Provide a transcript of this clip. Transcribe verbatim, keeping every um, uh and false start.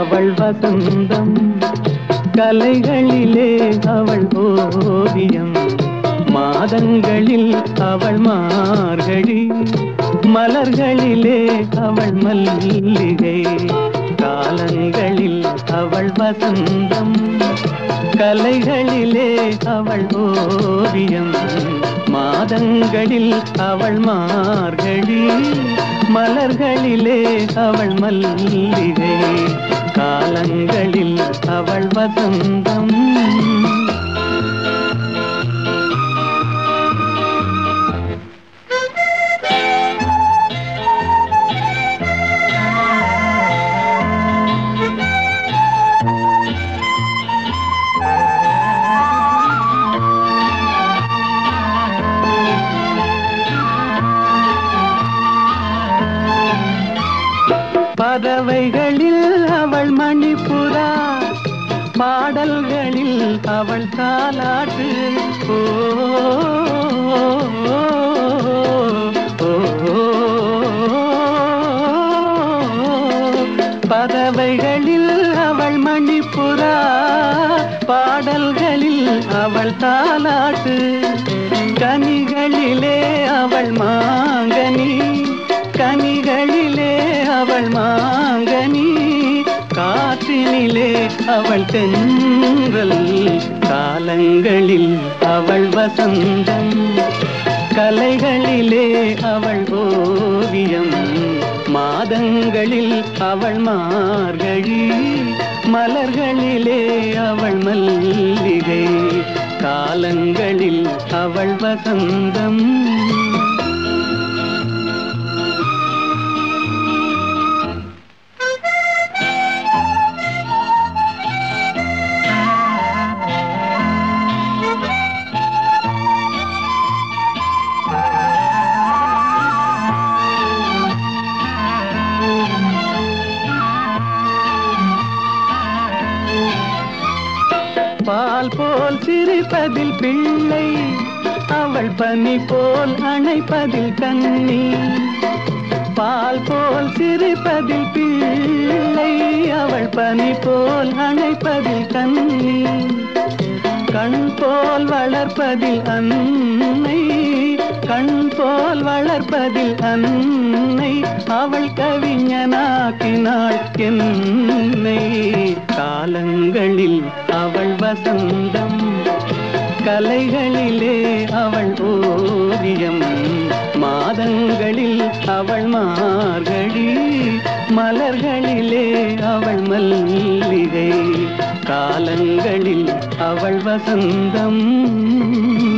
அவள் வசந்தம், கலைகளிலே அவள் ஓவியம், மாதங்களில் அவள் மார்கழி, மலர்களிலே அவள் மல்லிகை, காலங்களில் அவள் வசந்தம், கலைகளிலே அவள் ஓவியம், மாதங்களில் அவள் மார்கழி, மலர்களிலே அவள் மல்லிகை, காலங்களில் அவள் வசந்தம். பறவைகளில் அவள் மணிப்புறா, பாடல்களில் அவள் தாலாட்டு, ஓ, ஓ, பறவைகளில் அவள் மணிப்புறா, பாடல்களில் அவள் தாலாட்டு, கனிகளிலே அவள் மாங்கனி, கனிகளிலே அவள் மாங்கனி, காற்றினிலே அவள் தென்றல், காலங்களில் அவள் வசந்தம், கலைகளிலே அவள் ஓவியம், மாதங்களில் அவள் மார்கழி, மலர்களிலே அவள் மல்லிகை, காலங்களில் அவள் வசந்தம். பால் போல் சிரிப்பதில் பிள்ளை, அவள் பனி போல் அணைப்பதில் கண்ணி, பால் போல் சிரிப்பதில் பிள்ளை, அவள் பனி போல் அணைப்பதில் கண்ணி, கண் போல் வளர்ப்பதில் அன்னை, கண் போல் வளர்ப்பதில் அன்னை, அவள் கவிஞனாக்கினாள் என்னை, காலங்களில் அவள் வசந்தம், கலைகளிலே அவள் ஓவியம், மாதங்களில் அவள் மார்கழி, மலர்களிலே அவள் மல்லிகை, காலங்களில் அவள் வசந்தம்.